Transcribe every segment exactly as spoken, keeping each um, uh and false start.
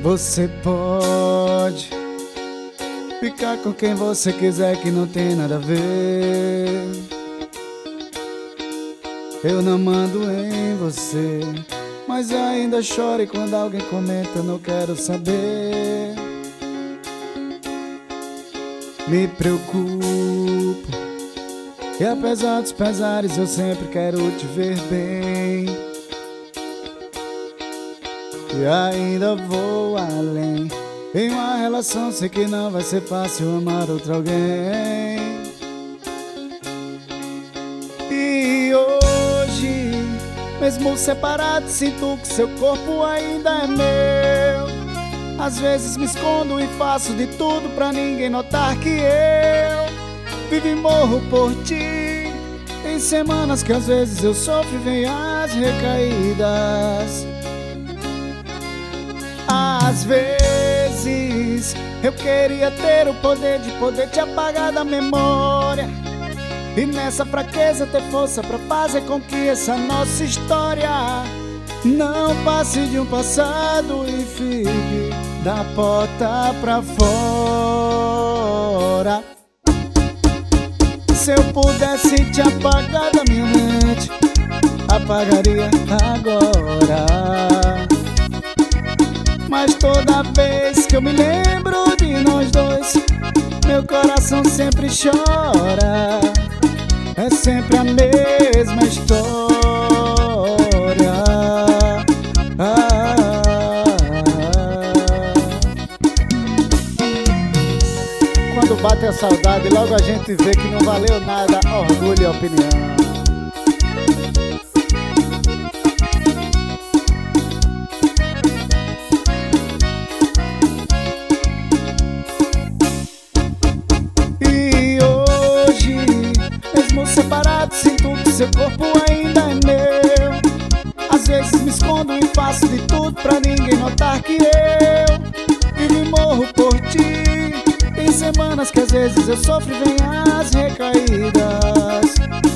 Você pode ficar com quem você quiser, que não tem nada a ver. Eu não mando em você, mas ainda choro quando alguém comenta, não quero saber. Me preocupo, e apesar dos pesares eu sempre quero te ver bem. E ainda vou além, em uma relação sei que não vai ser fácil amar outro alguém. E hoje, mesmo separado, sinto que seu corpo ainda é meu. Às vezes me escondo e faço de tudo pra ninguém notar que eu vivo e morro por ti. Tem semanas que às vezes eu sofro e vem as recaídas. Às vezes eu queria ter o poder de poder te apagar da memória, e nessa fraqueza ter força pra fazer com que essa nossa história não passe de um passado e fique da porta pra fora. Se eu pudesse te apagar da minha mente, apagaria agora. Mas toda vez que eu me lembro de nós dois, meu coração sempre chora. É sempre a mesma história. ah. Quando bate a saudade, logo a gente vê que não valeu nada orgulho e opinião. Separado, sinto que seu corpo ainda é meu. Às vezes me escondo e faço de tudo pra ninguém notar que eu vivo e morro por ti. Tem semanas que às vezes eu sofro e vem as recaídas.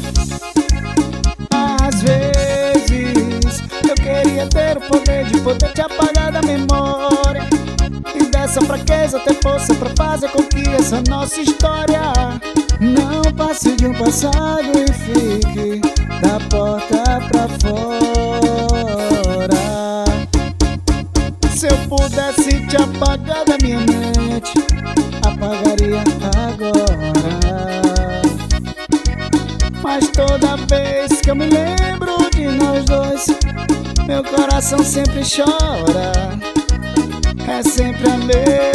Às vezes eu queria ter o poder de poder te apagar da memória, e dessa fraqueza ter força pra fazer com que essa nossa história não passe de um passado e fique da porta pra fora. Se eu pudesse te apagar da minha mente, apagaria agora. Mas toda vez que eu me lembro de nós dois, meu coração sempre chora. É sempre a mesma